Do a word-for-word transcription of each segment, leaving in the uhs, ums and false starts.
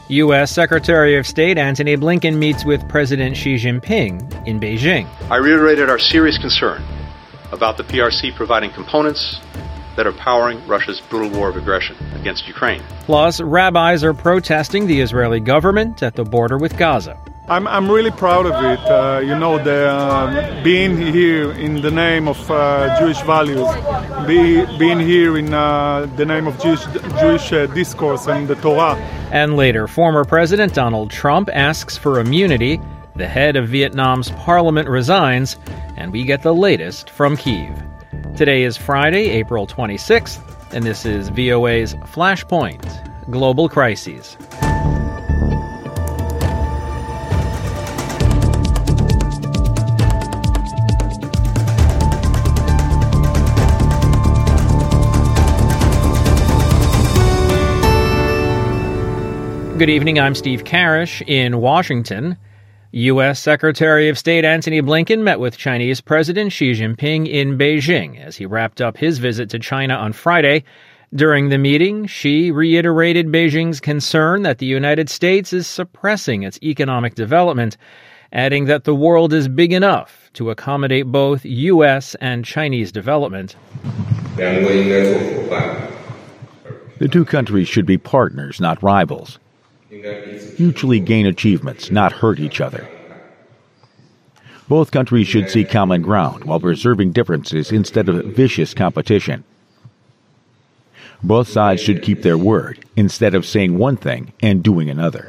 U S. Secretary of State Antony Blinken meets with President Xi Jinping in Beijing. I reiterated our serious concern about the P R C providing components that are powering Russia's brutal war of aggression against Ukraine. Plus, rabbis are protesting the Israeli government at the border with Gaza. I'm I'm really proud of it. Uh, you know, the, uh, being here in the name of uh, Jewish values, be, being here in uh, the name of Jewish, Jewish uh, discourse and the Torah. And later, former President Donald Trump asks for immunity. The head of Vietnam's parliament resigns, and we get the latest from Kyiv. Today is Friday, April twenty-sixth, and this is V O A's Flashpoint, Global Crises. Good evening, I'm Steve Karish in Washington. U S. Secretary of State Antony Blinken met with Chinese President Xi Jinping in Beijing as he wrapped up his visit to China on Friday. During the meeting, Xi reiterated Beijing's concern that the United States is suppressing its economic development, adding that the world is big enough to accommodate both U S and Chinese development. The two countries should be partners, not rivals. Mutually gain achievements, not hurt each other. Both countries should see common ground while preserving differences instead of vicious competition. Both sides should keep their word instead of saying one thing and doing another.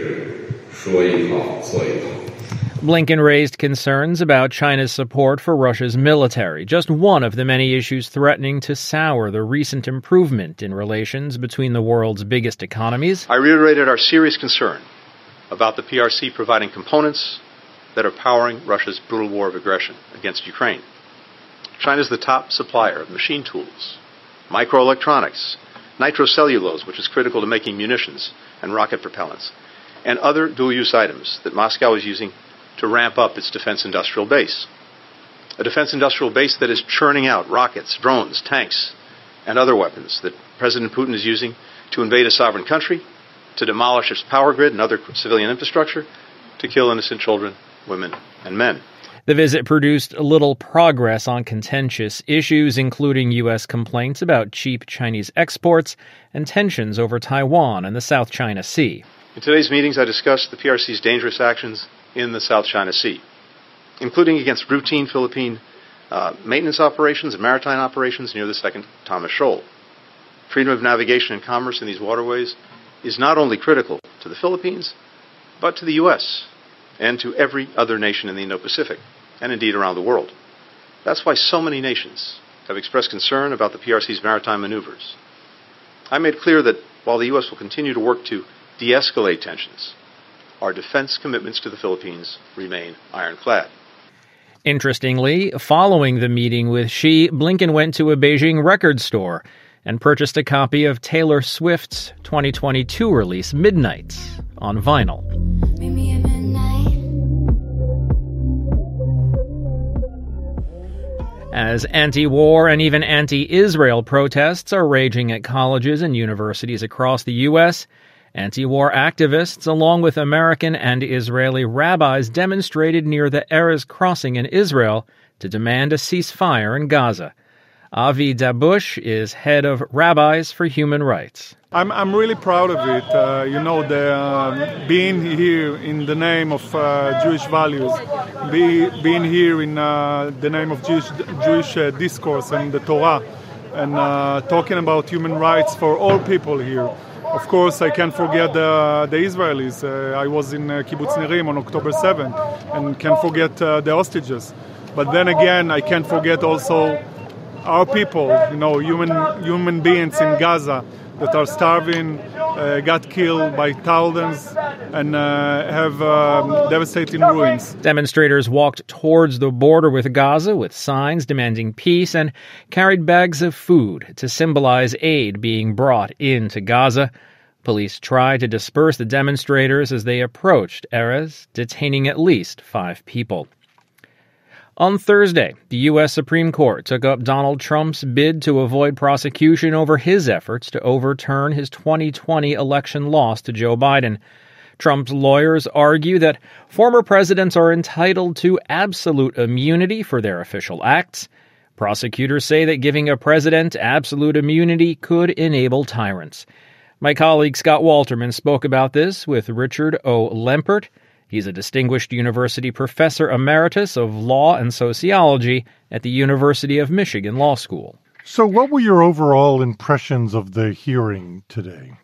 Blinken raised concerns about China's support for Russia's military, just one of the many issues threatening to sour the recent improvement in relations between the world's biggest economies. I reiterated our serious concern about the P R C providing components that are powering Russia's brutal war of aggression against Ukraine. China is the top supplier of machine tools, microelectronics, nitrocellulose, which is critical to making munitions and rocket propellants, and other dual-use items that Moscow is using to ramp up its defense industrial base. A defense industrial base that is churning out rockets, drones, tanks, and other weapons that President Putin is using to invade a sovereign country, to demolish its power grid and other civilian infrastructure, to kill innocent children, women, and men. The visit produced little progress on contentious issues, including U S complaints about cheap Chinese exports and tensions over Taiwan and the South China Sea. In today's meetings, I discussed the P R C's dangerous actions in the South China Sea, including against routine Philippine uh, maintenance operations and maritime operations near the Second Thomas Shoal. Freedom of navigation and commerce in these waterways is not only critical to the Philippines, but to the U S and to every other nation in the Indo-Pacific, and indeed around the world. That's why so many nations have expressed concern about the P R C's maritime maneuvers. I made clear that while the U S will continue to work to de-escalate tensions, our defense commitments to the Philippines remain ironclad. Interestingly, following the meeting with Xi, Blinken went to a Beijing record store and purchased a copy of Taylor Swift's twenty twenty-two release, Midnight, on vinyl. Maybe at midnight. As anti-war and even anti-Israel protests are raging at colleges and universities across the U S, anti-war activists, along with American and Israeli rabbis, demonstrated near the Erez crossing in Israel to demand a ceasefire in Gaza. Avi Dabush is head of Rabbis for Human Rights. I'm I'm really proud of it. Uh, you know, the, uh, being here in the name of uh, Jewish values, be, being here in uh, the name of Jewish, Jewish uh, discourse and the Torah, and uh, talking about human rights for all people here. Of course, I can't forget the, the Israelis. Uh, I was in uh, Kibbutz Nirim on October seventh, and can't forget uh, the hostages. But then again, I can't forget also our people, you know, human human beings in Gaza that are starving, uh, got killed by thousands, and uh, have um, devastating ruins. Demonstrators walked towards the border with Gaza with signs demanding peace and carried bags of food to symbolize aid being brought into Gaza. Police tried to disperse the demonstrators as they approached Erez, detaining at least five people. On Thursday, the U S Supreme Court took up Donald Trump's bid to avoid prosecution over his efforts to overturn his twenty twenty election loss to Joe Biden. Trump's lawyers argue that former presidents are entitled to absolute immunity for their official acts. Prosecutors say that giving a president absolute immunity could enable tyrants. My colleague Scott Walterman spoke about this with Richard O. Lempert. He's a distinguished university professor emeritus of law and sociology at the University of Michigan Law School. So what were your overall impressions of the hearing today?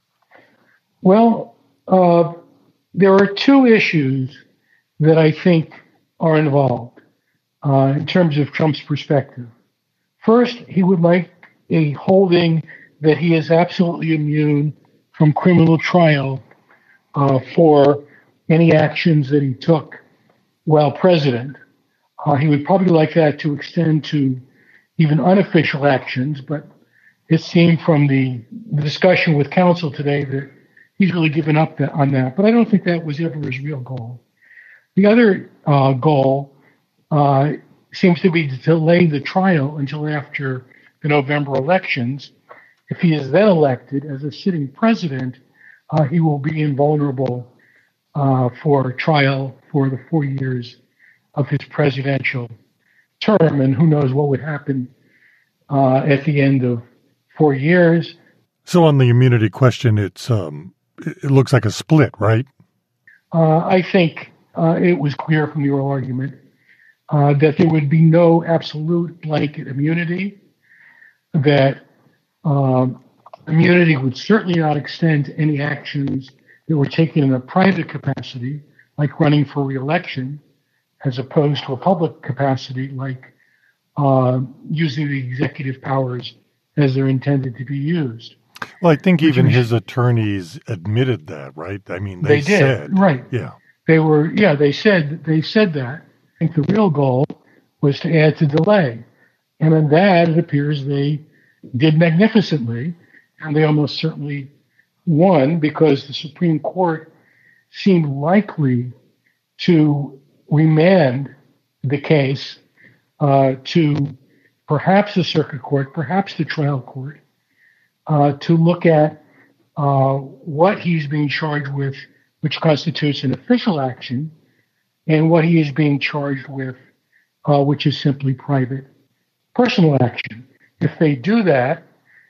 Well, uh, there are two issues that I think are involved uh, in terms of Trump's perspective. First, he would like a holding that he is absolutely immune from criminal trial uh, for any actions that he took while president. Uh, he would probably like that to extend to even unofficial actions, but it seemed from the, the discussion with counsel today that he's really given up that, on that. But I don't think that was ever his real goal. The other uh, goal uh, seems to be to delay the trial until after the November elections. If he is then elected as a sitting president, uh, he will be invulnerable Uh, for trial for the four years of his presidential term, and who knows what would happen uh, at the end of four years. So on the immunity question, it's um, it looks like a split, right? Uh, I think uh, it was clear from the oral argument uh, that there would be no absolute blanket immunity, that um, immunity would certainly not extend to any actions that were taken in a private capacity, like running for re-election, as opposed to a public capacity, like uh, using the executive powers as they're intended to be used. Well, I think Which even was, his attorneys admitted that, right? I mean, they, they did, said, right? Yeah, they were. Yeah, they said they said that. I think the real goal was to add to delay, and in that, it appears they did magnificently, and they almost certainly won, because the Supreme Court seemed likely to remand the case uh, to perhaps the circuit court, perhaps the trial court, uh, to look at uh, what he's being charged with, which constitutes an official action, and what he is being charged with, uh, which is simply private personal action. If they do that,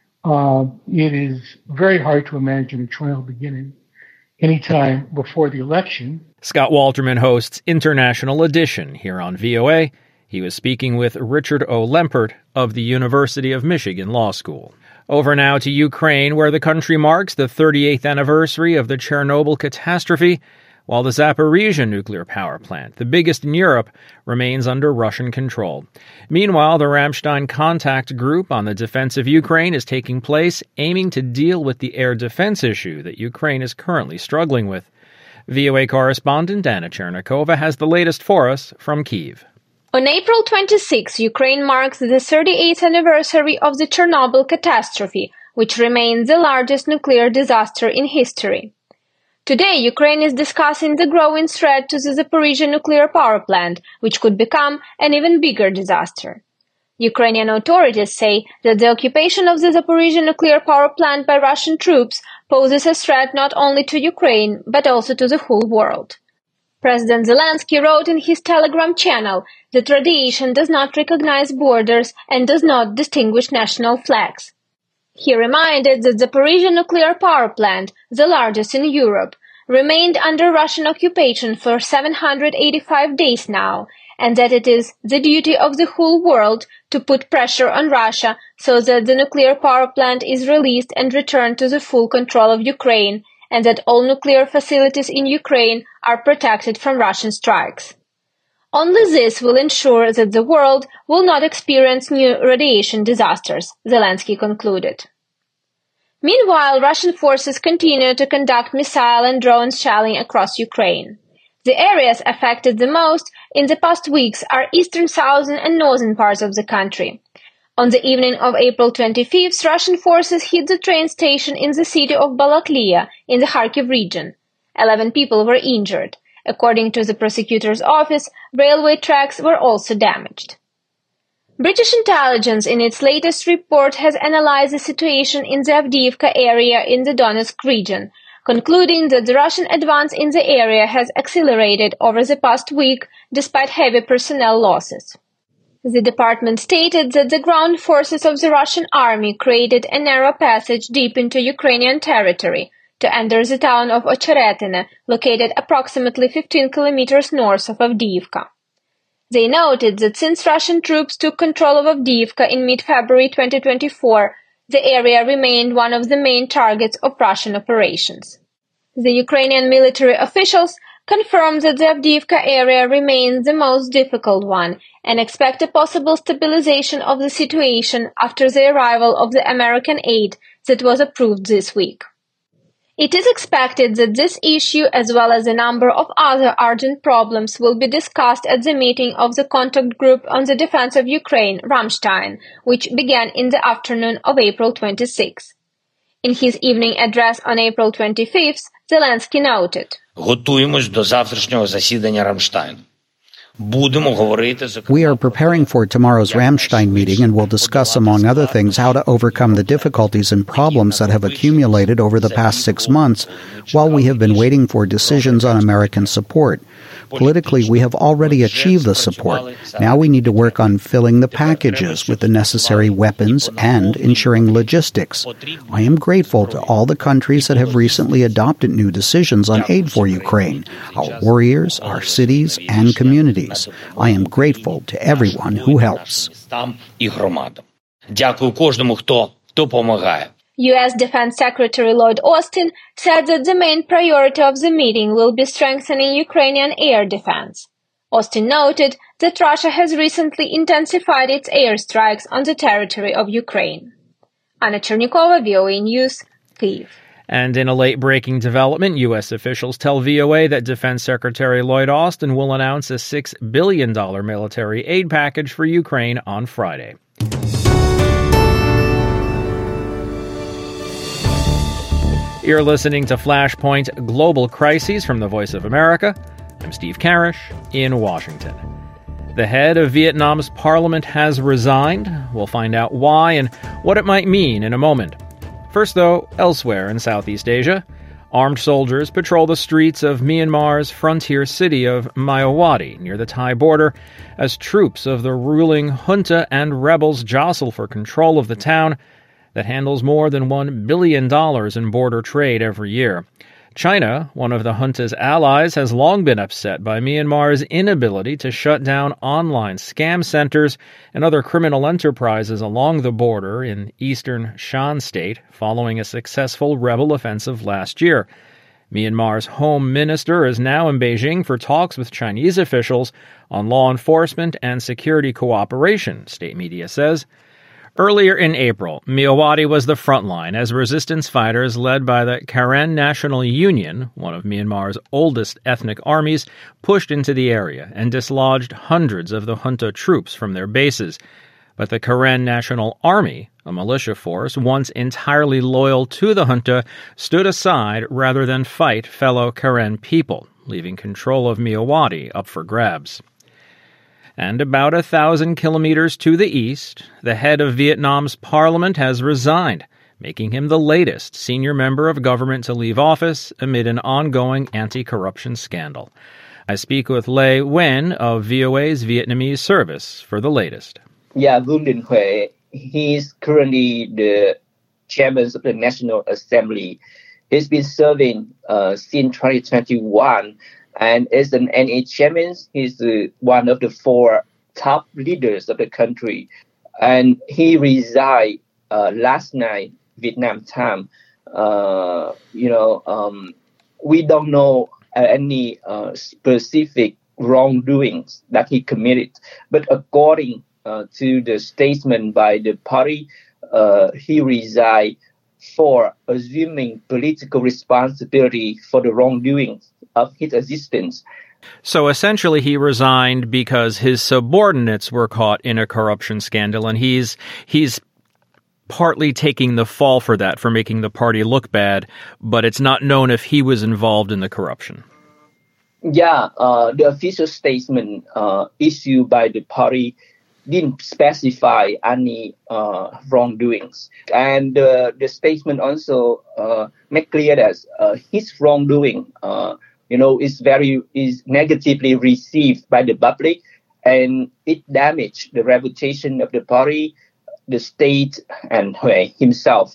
Uh, it is very hard to imagine a trial beginning anytime before the election. Scott Walterman hosts International Edition here on V O A. He was speaking with Richard O. Lempert of the University of Michigan Law School. Over now to Ukraine, where the country marks the thirty-eighth anniversary of the Chernobyl catastrophe, while the Zaporizhzhia nuclear power plant, the biggest in Europe, remains under Russian control. Meanwhile, the Ramstein contact group on the defense of Ukraine is taking place, aiming to deal with the air defense issue that Ukraine is currently struggling with. V O A correspondent Anna Chernikova has the latest for us from Kyiv. On April twenty-sixth, Ukraine marks the thirty-eighth anniversary of the Chernobyl catastrophe, which remains the largest nuclear disaster in history. Today, Ukraine is discussing the growing threat to the Zaporizhzhia nuclear power plant, which could become an even bigger disaster. Ukrainian authorities say that the occupation of the Zaporizhzhia nuclear power plant by Russian troops poses a threat not only to Ukraine, but also to the whole world. President Zelensky wrote in his Telegram channel that radiation does not recognize borders and does not distinguish national flags. He reminded that the Zaporizhzhia nuclear power plant, the largest in Europe, remained under Russian occupation for seven hundred eighty-five days now, and that it is the duty of the whole world to put pressure on Russia so that the nuclear power plant is released and returned to the full control of Ukraine, and that all nuclear facilities in Ukraine are protected from Russian strikes. Only this will ensure that the world will not experience new radiation disasters, Zelensky concluded. Meanwhile, Russian forces continue to conduct missile and drone shelling across Ukraine. The areas affected the most in the past weeks are eastern, southern, and northern parts of the country. On the evening of April twenty-fifth, Russian forces hit the train station in the city of Balaklia in the Kharkiv region. Eleven people were injured. According to the prosecutor's office, railway tracks were also damaged. British intelligence in its latest report has analyzed the situation in the Avdiivka area in the Donetsk region, concluding that the Russian advance in the area has accelerated over the past week despite heavy personnel losses. The department stated that the ground forces of the Russian army created a narrow passage deep into Ukrainian territory to enter the town of Ocheretine, located approximately fifteen kilometers north of Avdiivka. They noted that since Russian troops took control of Avdiivka in mid-February twenty twenty-four, the area remained one of the main targets of Russian operations. The Ukrainian military officials confirmed that the Avdiivka area remains the most difficult one and expect a possible stabilization of the situation after the arrival of the American aid that was approved this week. It is expected that this issue, as well as a number of other urgent problems, will be discussed at the meeting of the Contact Group on the Defense of Ukraine, Ramstein, which began in the afternoon of April twenty-sixth. In his evening address on April twenty-fifth, Zelensky noted, Готуємось до завтрашнього засідання Рамштайну. We are preparing for tomorrow's Ramstein meeting and will discuss, among other things, how to overcome the difficulties and problems that have accumulated over the past six months while we have been waiting for decisions on American support. Politically, we have already achieved the support. Now we need to work on filling the packages with the necessary weapons and ensuring logistics. I am grateful to all the countries that have recently adopted new decisions on aid for Ukraine, our warriors, our cities, and communities. I am grateful to everyone who helps. Дякую кожному, хто допомагає. U S Defense Secretary Lloyd Austin said that the main priority of the meeting will be strengthening Ukrainian air defense. Austin noted that Russia has recently intensified its airstrikes on the territory of Ukraine. Anna Chernikova, V O A News, Kyiv. And in a late-breaking development, U S officials tell V O A that Defense Secretary Lloyd Austin will announce a six billion dollars military aid package for Ukraine on Friday. You're listening to Flashpoint Global Crises from the Voice of America. I'm Steve Karish in Washington. The head of Vietnam's parliament has resigned. We'll find out why and what it might mean in a moment. First, though, elsewhere in Southeast Asia, armed soldiers patrol the streets of Myanmar's frontier city of Mayawati near the Thai border as troops of the ruling junta and rebels jostle for control of the town that handles more than one billion dollars in border trade every year. China, one of the junta's allies, has long been upset by Myanmar's inability to shut down online scam centers and other criminal enterprises along the border in eastern Shan State following a successful rebel offensive last year. Myanmar's home minister is now in Beijing for talks with Chinese officials on law enforcement and security cooperation, state media says. Earlier in April, Myawaddy was the front line as resistance fighters led by the Karen National Union, one of Myanmar's oldest ethnic armies, pushed into the area and dislodged hundreds of the junta troops from their bases. But the Karen National Army, a militia force once entirely loyal to the junta, stood aside rather than fight fellow Karen people, leaving control of Myawaddy up for grabs. And about a thousand kilometers to the east, the head of Vietnam's parliament has resigned, making him the latest senior member of government to leave office amid an ongoing anti-corruption scandal. I speak with Lê Nguyen of V O A's Vietnamese service for the latest. Yeah, Vuong Đình Huệ, he is currently the chairman of the National Assembly. He's been serving uh, since twenty twenty-one. And as an N A chairman, he's uh, one of the four top leaders of the country. And he resigned uh, last night, Vietnam time. Uh, you know, um, we don't know uh, any uh, specific wrongdoings that he committed. But according uh, to the statement by the party, uh, he resigned for assuming political responsibility for the wrongdoings of his existence. So essentially he resigned because his subordinates were caught in a corruption scandal, and he's he's partly taking the fall for that, for making the party look bad, but it's not known if he was involved in the corruption. Yeah, uh, the official statement uh, issued by the party didn't specify any uh, wrongdoings. And uh, the statement also uh, made clear that uh, his wrongdoing, uh, you know, is very is negatively received by the public, and it damaged the reputation of the party, the state, and Hui himself.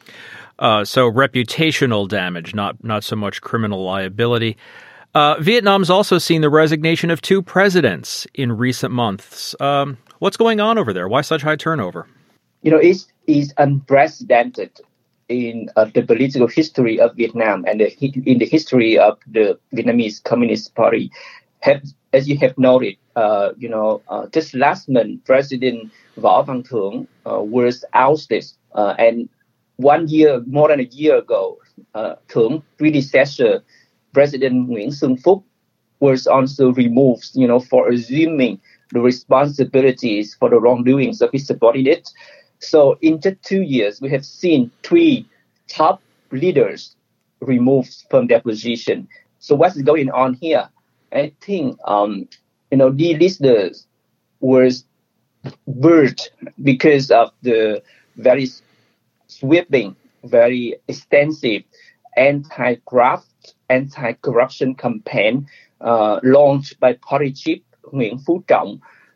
Uh, so reputational damage, not not so much criminal liability. Uh, Vietnam's also seen the resignation of two presidents in recent months. Um, what's going on over there? Why such high turnover? You know, it's, it's unprecedented in uh, the political history of Vietnam and the, in the history of the Vietnamese Communist Party. Have, as you have noted, uh, you know, uh, just last month, President Võ Văn Thưởng uh, was ousted, uh, and one year, more than a year ago, uh, Thưởng predecessor President Nguyễn Xuân Phúc was also removed, you know, for assuming the responsibilities for the wrongdoings of his subordinates. So in just two years, we have seen three top leaders removed from their position. So what's going on here? I think, um, you know, the leaders were birthed because of the very sweeping, very extensive anti-graft, anti-corruption campaign uh, launched by party chief Nguyễn Phú Trọng.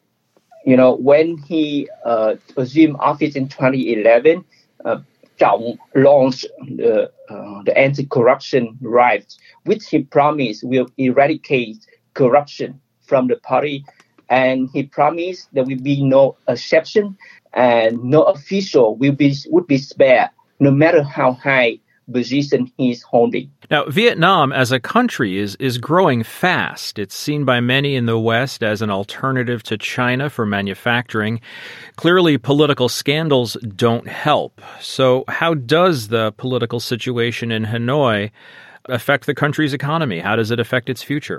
You know, when he uh, assumed office in twenty eleven, uh, Trọng launched the, uh, the anti-corruption drive, which he promised will eradicate corruption from the party. And he promised there will be no exception and no official will be would be spared, no matter how high position he's holding. Now, Vietnam as a country is is growing fast. It's seen by many in the West as an alternative to China for manufacturing. Clearly, political scandals don't help. So how does the political situation in Hanoi affect the country's economy? How does it affect its future?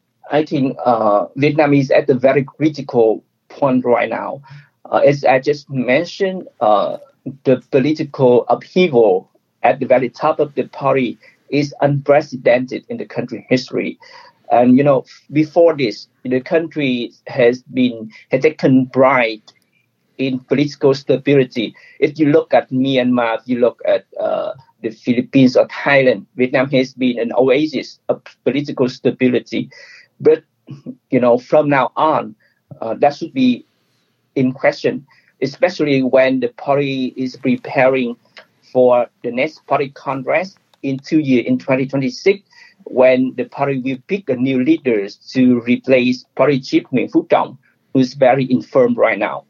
I think uh, Vietnam is at a very critical point right now. Uh, as I just mentioned, uh, the political upheaval at the very top of the party is unprecedented in the country history. And, you know, before this, the country has been, has taken pride in political stability. If you look at Myanmar, if you look at uh, the Philippines or Thailand, Vietnam has been an oasis of political stability. But, you know, from now on, uh, that should be in question, especially when the party is preparing for the next party congress in two years, in twenty twenty-six, when the party will pick a new leader to replace party chief Nguyễn Phú Trọng, who's very infirm right now.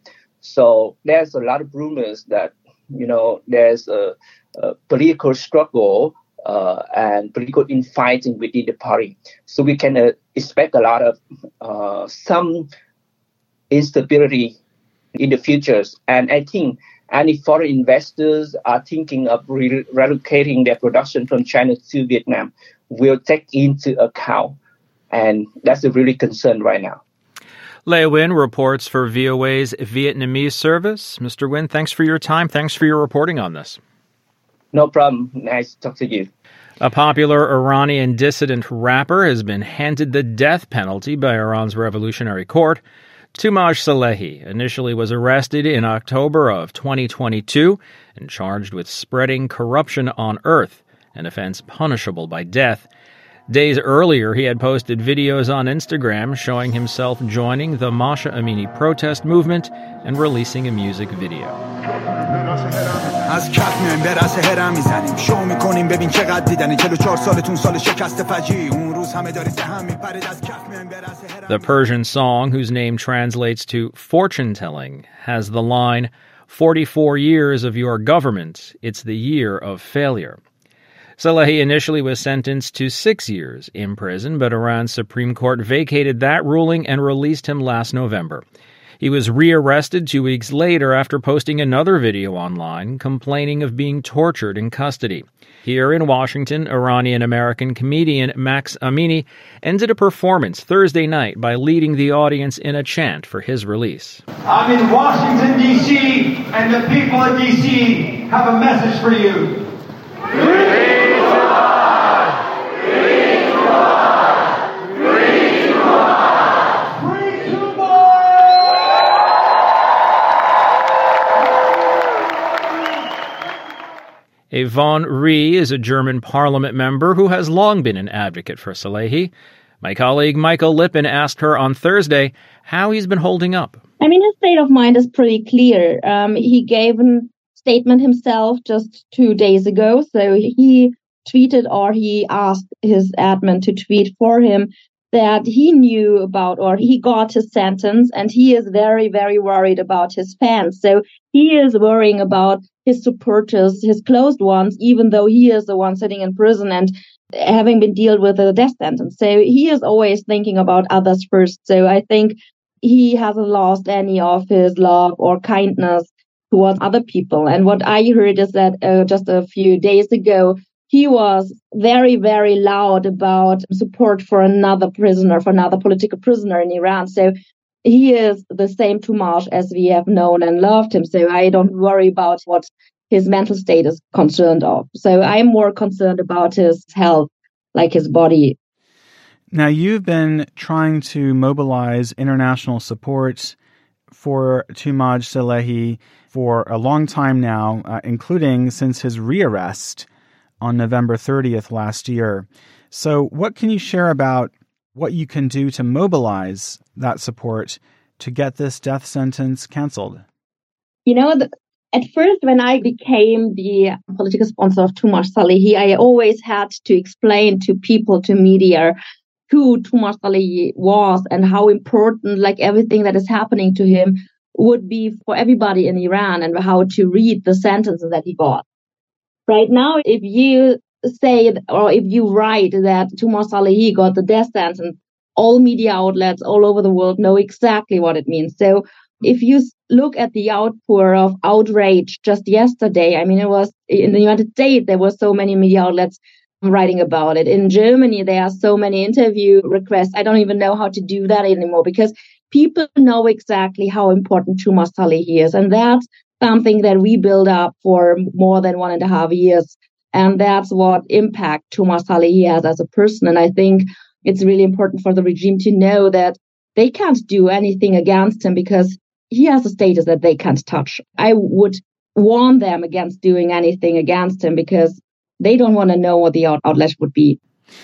So there's a lot of rumors that, you know, there's a, a political struggle uh, and political infighting within the party. So we can uh, expect a lot of uh, some instability in the futures. And I think any foreign investors are thinking of re- relocating their production from China to Vietnam will take into account. And that's a really concern right now. Lê Nguyen reports for V O A's Vietnamese service. Mister Nguyen, thanks for your time. Thanks for your reporting on this. No problem. Nice to talk to you. A popular Iranian dissident rapper has been handed the death penalty by Iran's Revolutionary Court. Toomaj Salehi initially was arrested in October of twenty twenty-two and charged with spreading corruption on earth, an offense punishable by death. Days earlier, he had posted videos on Instagram showing himself joining the Masha Amini protest movement and releasing a music video. The Persian song, whose name translates to fortune-telling, has the line, forty-four years of your government, it's the year of failure. Salehi initially was sentenced to six years in prison, but Iran's Supreme Court vacated that ruling and released him last November. He was rearrested two weeks later after posting another video online complaining of being tortured in custody. Here in Washington, Iranian-American comedian Max Amini ended a performance Thursday night by leading the audience in a chant for his release. I'm in Washington, D C, and the people of D C have a message for you. Free to life! Free to life! Yvonne Rie is a German parliament member who has long been an advocate for Salehi. My colleague Michael Lippin asked her on Thursday how he's been holding up. I mean, his state of mind is pretty clear. Um, he gave a statement himself just two days ago. So he tweeted, or he asked his admin to tweet for him, that he knew about, or he got his sentence, and he is very, very worried about his fans. So he is worrying about his supporters, his closed ones, even though he is the one sitting in prison and having been dealt with a death sentence. So he is always thinking about others first. So I think he hasn't lost any of his love or kindness towards other people. And what I heard is that uh, just a few days ago, he was very, very loud about support for another prisoner, for another political prisoner in Iran. So he is the same Toomaj as we have known and loved him. So I don't worry about what his mental state is concerned of. So I'm more concerned about his health, like his body. Now, you've been trying to mobilize international support for Toomaj Salehi for a long time now, uh, including since his rearrest on November thirtieth last year. So what can you share about what you can do to mobilize that support to get this death sentence canceled? You know, the, at first, when I became the political sponsor of Toomaj Salehi, I always had to explain to people, to media, who Toomaj Salehi was and how important, like, everything that is happening to him would be for everybody in Iran, and how to read the sentences that he got. Right now, if you say, or if you write that Toomaj Salehi got the death sentence, all media outlets all over the world know exactly what it means. So if you look at the outpour of outrage just yesterday, I mean, it was in the United States, there were so many media outlets writing about it. In Germany, there are so many interview requests. I don't even know how to do that anymore, because people know exactly how important Toomaj Salehi is. And that's something that we build up for more than one and a half years. And that's what impact Toomaj Salehi has as a person. And I think it's really important for the regime to know that they can't do anything against him, because he has a status that they can't touch. I would warn them against doing anything against him, because they don't want to know what the out- outlash would be.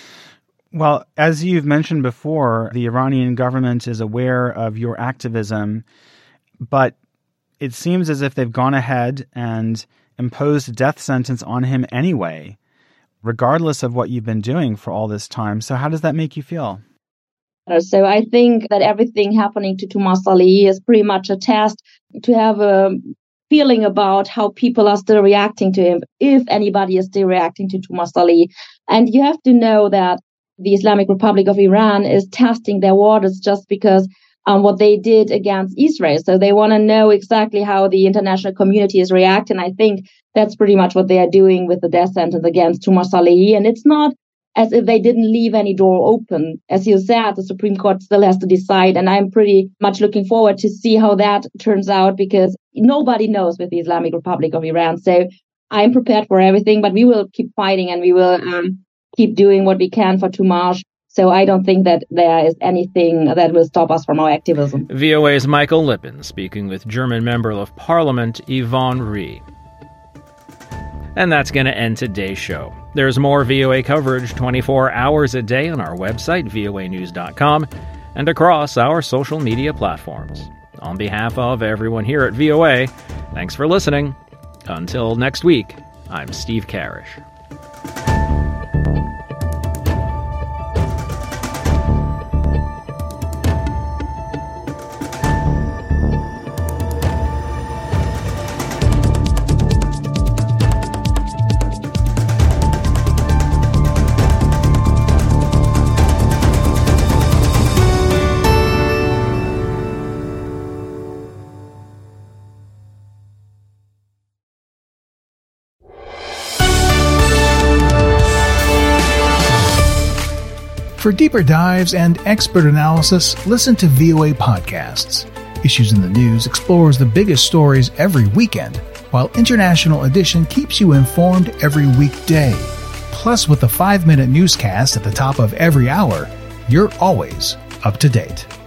Well, as you've mentioned before, the Iranian government is aware of your activism, but it seems as if they've gone ahead and imposed a death sentence on him anyway, regardless of what you've been doing for all this time. So how does that make you feel? So I think that everything happening to Toomaj Salehi is pretty much a test to have a feeling about how people are still reacting to him, if anybody is still reacting to Toomaj Salehi. And you have to know that the Islamic Republic of Iran is testing their waters just because um, what they did against Israel. So they want to know exactly how the international community is reacting. I think that's pretty much what they are doing with the death sentence against Toomaj Salehi. And it's not as if they didn't leave any door open. As you said, the Supreme Court still has to decide. And I'm pretty much looking forward to see how that turns out, because nobody knows with the Islamic Republic of Iran. So I'm prepared for everything, but we will keep fighting, and we will um, keep doing what we can for Toomaj. So I don't think that there is anything that will stop us from our activism. V O A's Michael Lippin speaking with German Member of Parliament Yvonne Rie. And that's going to end today's show. There's more V O A coverage twenty-four hours a day on our website, V O A news dot com, and across our social media platforms. On behalf of everyone here at V O A, thanks for listening. Until next week, I'm Steve Karish. For deeper dives and expert analysis, listen to V O A podcasts. Issues in the News explores the biggest stories every weekend, while International Edition keeps you informed every weekday. Plus, with a five-minute newscast at the top of every hour, you're always up to date.